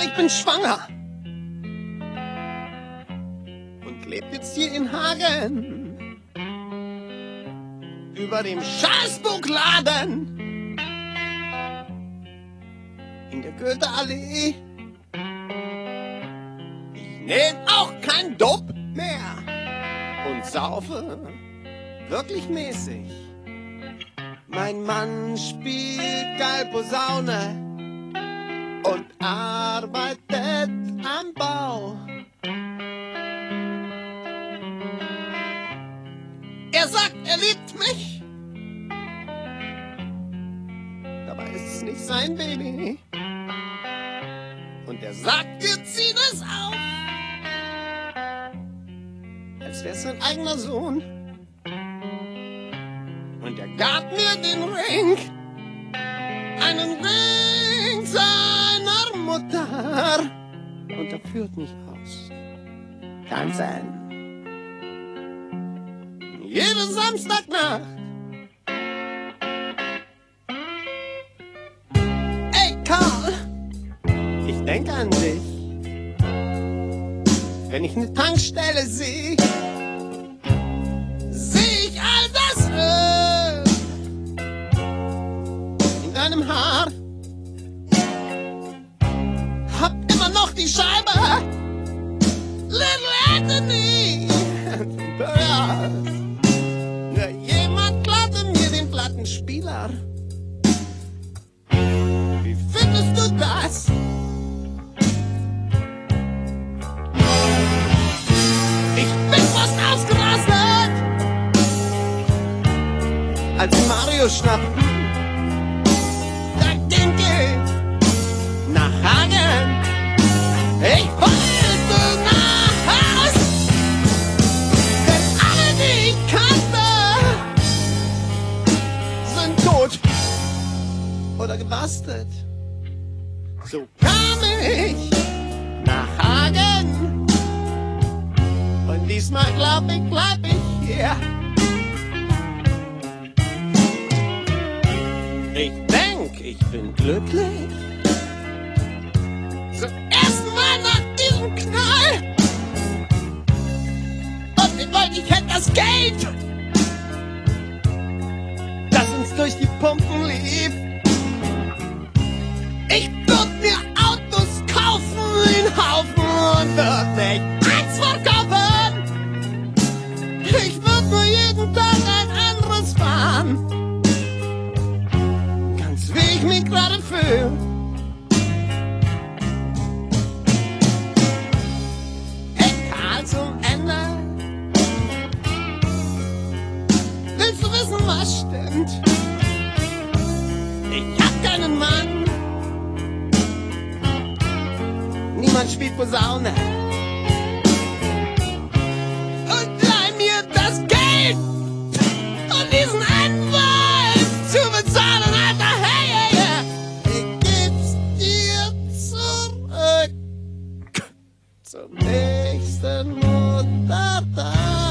Karl, ich bin schwanger. Und lebt jetzt hier in Hagen. Über dem Scheißbuchladen. In der Goethe-Allee. Ich nehm auch kein Dope mehr. Und saufe wirklich mäßig. Mein Mann spielt geil Posaune und arbeitet am Bau. Er sagt, er liebt mich. Dabei ist es nicht sein Baby. Und er sagt, wir ziehen es auf. Als wär's sein eigener Sohn. Und er gab mir den Ring. Einen Ring seiner Mutter. Und er führt mich aus. Tanzen. Jede Samstagnacht. Ey Karl, ich denk an dich. Wenn ich eine Tankstelle sehe, seh ich all das Öl in deinem Haar. Hab immer noch die Scheibe Little Anthony. Ja, jemand klaute mir den Plattenspieler. Wie findest du das? Ich bin fast ausgerastet, als Mario schnappten. Da ging ich nach Hagen. Ich wollte nach Haus, denn alle, die ich kannte, sind tot oder gebastelt. So kam ich nach Hagen. Und diesmal glaub ich, bleib ich hier. Ich denk, ich bin glücklich. Zum ersten Mal nach diesem Knall. Und ich wollte, ich hätte das Geld, das uns durch die Pumpen lief. Ich würd mir Autos kaufen, in Haufen, und würd nicht eins verkaufen. Ich würd nur jeden Tag ein anderes fahren, ganz wie ich mich gerade fühl. Hey Karl, zum Ende. Willst du wissen, was stimmt? Ich hab keinen Mann. Niemand spielt Posaune. Und leih mir das Geld, um diesen Anwalt zu bezahlen, Alter. Hey, hey, hey. Ich geb's dir zurück zum nächsten Muttertag.